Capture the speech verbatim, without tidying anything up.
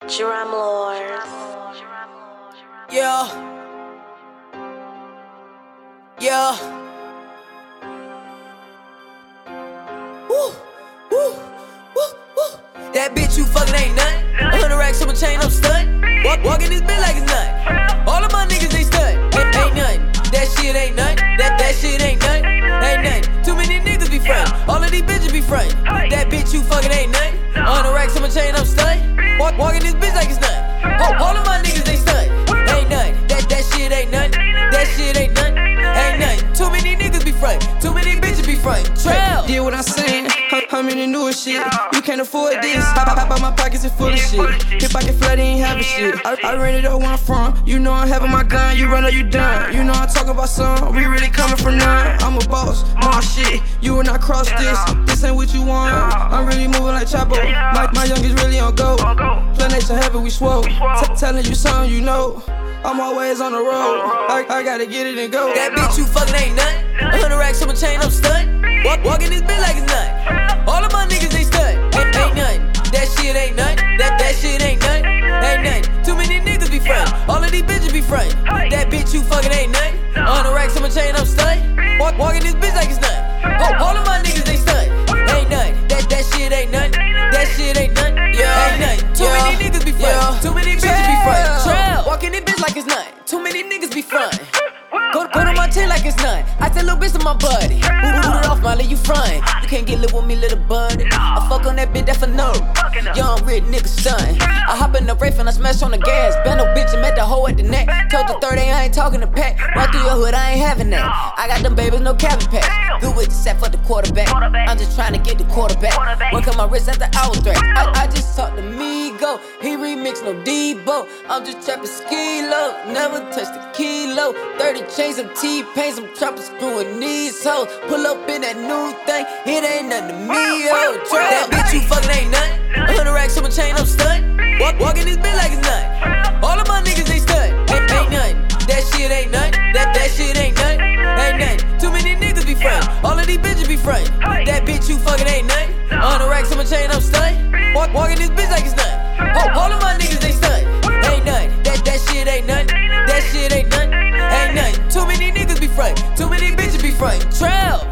Drum Lord. Yeah. Yeah. Woo. Woo. Woo. Woo. That bitch you fucking ain't nothing. A hundred racks on my chain, I'm stud. Walk, walking this bitch like it's nothing. All of my niggas, they stud. Ain't, ain't nothing. That shit ain't nothing. That, that shit ain't nothing. Ain't nothing. Too many niggas be frontin'. All of these bitches be frontin'. That bitch you fucking ain't nothing. A hundred racks on my chain, I'm stud. Walk, walking this bitch like it's nothing. All, all of my niggas, they stud. Ain't nothing. That, that shit ain't nothing. That shit ain't nothing. Ain't nothing. Too many niggas be frontin'. Too many bitches be frontin'. Trail. Did what I'm saying. How many new shit? You can't afford this. Pop, pop out my pockets is full of shit. Hip pocket flood, ain't having shit. I, I rented up where I'm from. You know I'm having my gun. You run up, you done. You know I'm talking about some. We really coming from none. I'm a boss, my shit. You will not cross this. This ain't what you want. I'm really moving like Chapo. My, my youngest really on go. Plantation heaven, we swole. T- telling you something you know. I'm always on the road. I, I gotta get it and go. That bitch you fucking ain't nothing. A hundred racks on my chain, I'm stud. Walk, walking this bitch like it's nothing. All of my niggas, they stud. Ain't, ain't nothing. That shit ain't nothing. That, that shit ain't nothing. Ain't nothing. Too many niggas be frontin'. All of these bitches be frontin'. That bitch you fucking ain't nothing. A hundred racks on my chain, I'm stud. Walk, walking this bitch like it's nothing. All, all of my niggas, they stud. Ain't nothing. That, that shit ain't nothing. That shit ain't nothing. Yeah. Ain't nothing. Too yeah. many niggas be frontin'. Yeah. Too many bitches be frontin'. Trail. Walking this bitch like it's nothing. Too many niggas be frontin'. Go, go to my chain like it's nothing. I said little bitch to my buddy. Boot, boot it off, Molly, you frontin'. You can't get lit with me, little buddy. I fuck on that bitch, that for no. Young rich nigga stuntin'. I hop in the Wraith and I smash on the gas. Bend no bitch and met the hoe at the neck. Told the third A I ain't talking to Pat. Run through your hood, I ain't having that. I got them babies, no cabin pack. Good with the set for the quarterback. I'm just trying to get the quarterback. Work on my wrist at the hour threat. I, I just talked to Migo. He remix no Debo. I'm just trapping ski low. Never touch the kilo. thirty chains of T-Pains. I'm trapping screwing these hoes. Pull up in that new thing. It ain't nothing to me, yo. That bitch you fucking ain't nothing. A hundred racks on my chain, I'm stud. Walk, walking this bitch like it's nothing. All of my niggas, they stud. Ain't, ain't nothing. That shit ain't nothing. That, that shit ain't nothing. Ain't nothing. Too many niggas be frontin'. All of these bitches be frontin'. That bitch you fucking ain't nothing. A hundred racks on my chain, I'm stud. Walk, walking this bitch like it's nothing. All, all of my niggas, they stud. Ain't nothing. That, that shit ain't nothing. That shit ain't nothing. Ain't nothing. Too many niggas be frontin'. Too many bitches be frontin'. Trail.